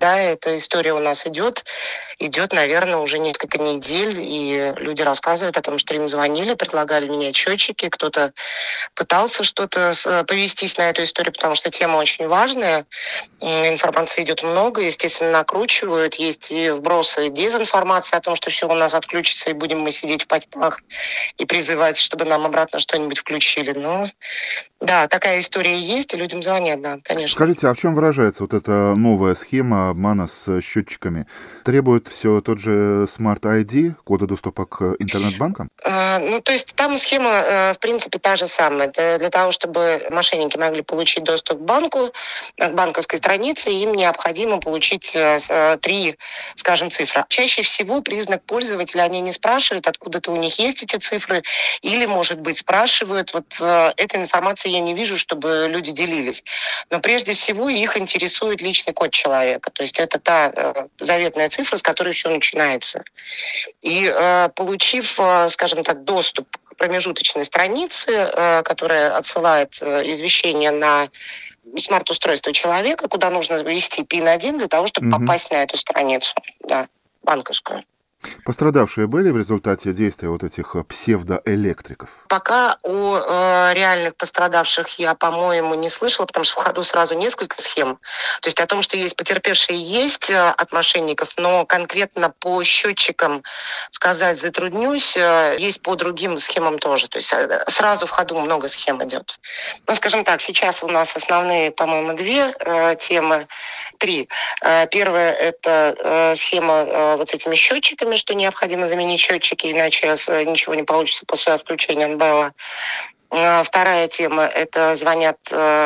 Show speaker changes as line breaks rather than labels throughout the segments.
Да, эта история у нас идет, наверное, уже несколько недель, и люди рассказывают о том, что им звонили, предлагали менять счетчики, кто-то пытался что-то повестись на эту историю, потому что тема очень важная. Информации идет много, естественно, накручивают. Есть и вбросы дезинформации о том, что все у нас отключится, и будем мы сидеть в потьмах и призывать, чтобы нам обратно что-нибудь включили. Но да, такая история есть, и людям звонят, да, конечно.
Скажите, а в чем выражается вот эта новая схема обмана с счетчиками? Требует все тот же Smart ID, кода доступа к интернет-банкам?
То есть там схема, в принципе, та же самая. Это для того, чтобы мошенники могли получить доступ к банку, к банковской странице, им необходимо получить 3, скажем, цифры. Чаще всего признак пользователя они не спрашивают, откуда-то у них есть эти цифры, или, может быть, спрашивают. Вот этой информации я не вижу, чтобы люди делились. Но прежде всего их интересует личный код человека. То есть это та заветная цифра, с которой все начинается. И получив, скажем так, доступ к промежуточной странице, которая отсылает извещение на смарт-устройство человека, куда нужно ввести PIN-1 для того, чтобы
Мгм.
попасть на эту страницу, да, банковскую.
Пострадавшие были в результате действия вот этих псевдоэлектриков?
Пока о реальных пострадавших я, по-моему, не слышала, потому что в ходу сразу несколько схем. То есть о том, что есть потерпевшие, есть от мошенников, но конкретно по счетчикам сказать затруднюсь. Есть по другим схемам тоже. То есть сразу в ходу много схем идет. Ну, скажем так, сейчас у нас основные, по-моему, 2 темы. 3. Первая – это схема вот с этими счетчиками, что необходимо заменить счетчики, иначе ничего не получится после отключения НБЛа. Вторая тема – это звонят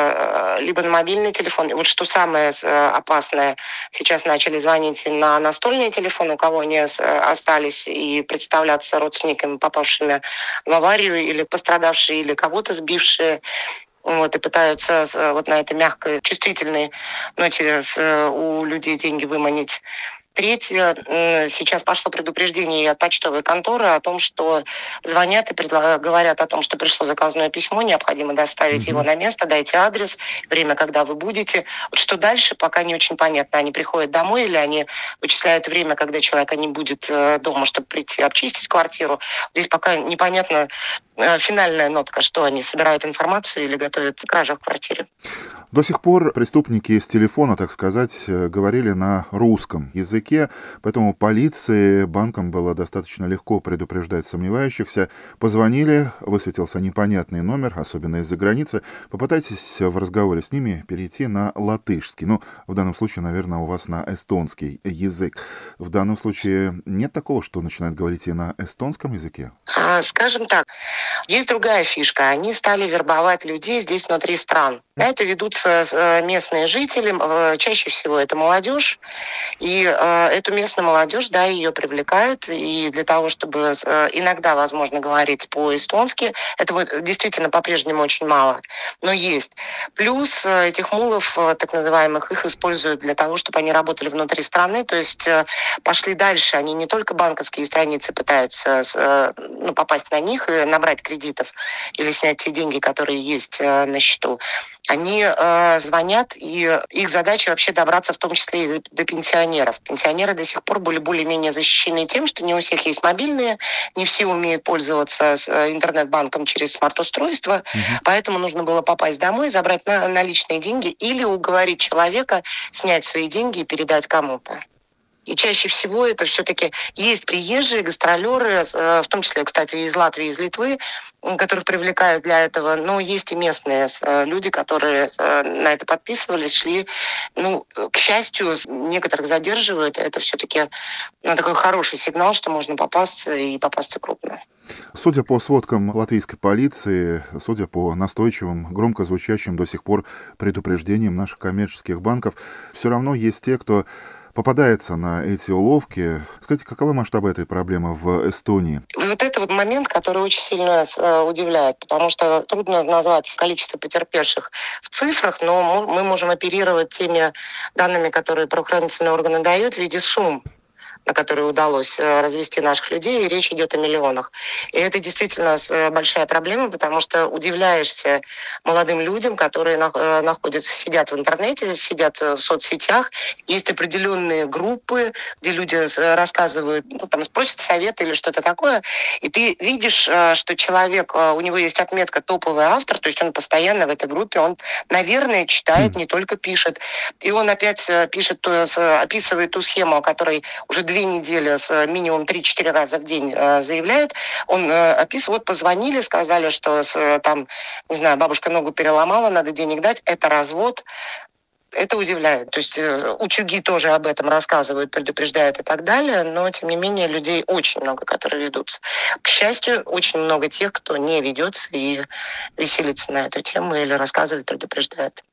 либо на мобильный телефон. И вот что самое опасное, сейчас начали звонить на настольные телефоны, у кого они остались, и представляться родственниками, попавшими в аварию, или пострадавшие, или кого-то сбившие. Вот, и пытаются вот на этой мягкой, чувствительной ноте у людей деньги выманить. Третье, сейчас пошло предупреждение и от почтовой конторы о том, что звонят и говорят о том, что пришло заказное письмо, необходимо доставить его
Мгм.
на место, дайте адрес, время, когда вы будете. Вот что дальше, пока не очень понятно. Они приходят домой или они вычисляют время, когда человека не будет дома, чтобы прийти обчистить квартиру. Здесь пока непонятно финальная нотка, что они собирают информацию или готовят кражу в квартире.
До сих пор преступники с телефона, так сказать, говорили на русском языке, поэтому полиции, банкам было достаточно легко предупреждать сомневающихся. Позвонили, высветился непонятный номер, особенно из-за границы. Попытайтесь в разговоре с ними перейти на латышский. Ну, в данном случае, наверное, у вас на эстонский язык. В данном случае нет такого, что начинают говорить и на эстонском языке?
Скажем так, есть другая фишка. Они стали вербовать людей здесь внутри стран. На это ведутся местные жители, чаще всего это молодежь. И эту местную молодежь, да, ее привлекают. И для того, чтобы иногда, возможно, говорить по-эстонски, этого действительно по-прежнему очень мало, но есть. Плюс этих мулов, так называемых, их используют для того, чтобы они работали внутри страны, то есть пошли дальше. Они не только банковские страницы пытаются попасть на них и набрать кредитов или снять те деньги, которые есть на счету. Они звонят, и их задача вообще добраться в том числе и до пенсионеров. Пенсионеры до сих пор были более-менее защищены тем, что не у всех есть мобильные, не все умеют пользоваться интернет-банком через смарт-устройство,
Мгм.
поэтому нужно было попасть домой, забрать наличные деньги или уговорить человека снять свои деньги и передать кому-то. И чаще всего это все-таки есть приезжие, гастролеры, в том числе, кстати, из Латвии, из Литвы, которых привлекают для этого. Но есть и местные люди, которые на это подписывались, шли. К счастью, некоторых задерживают. Это все-таки такой хороший сигнал, что можно попасться и попасться крупно.
Судя по сводкам латвийской полиции, судя по настойчивым, громко звучащим до сих пор предупреждениям наших коммерческих банков, все равно есть те, кто попадается на эти уловки. Скажите, каковы масштабы этой проблемы в Эстонии?
Вот это вот момент, который очень сильно удивляет, потому что трудно назвать количество потерпевших в цифрах, но мы можем оперировать теми данными, которые правоохранительные органы дают в виде сумм. на которые удалось развести наших людей, и речь идет о миллионах. И это действительно большая проблема, потому что удивляешься молодым людям, которые находятся, сидят в интернете, сидят в соцсетях. Есть определенные группы, где люди рассказывают, ну, там, спросят совет или что-то такое, и ты видишь, что человек, у него есть отметка топовый автор, то есть он постоянно в этой группе, он, наверное, читает, не только пишет. И он опять пишет, описывает ту схему, о которой уже 2 недели минимум 3-4 раза в день заявляют. Он описывает, вот позвонили, сказали, что там, не знаю, бабушка ногу переломала, надо денег дать, это развод. Это удивляет. То есть утюги тоже об этом рассказывают, предупреждают и так далее, но, тем не менее, людей очень много, которые ведутся. К счастью, очень много тех, кто не ведется и веселится на эту тему или рассказывает, предупреждает.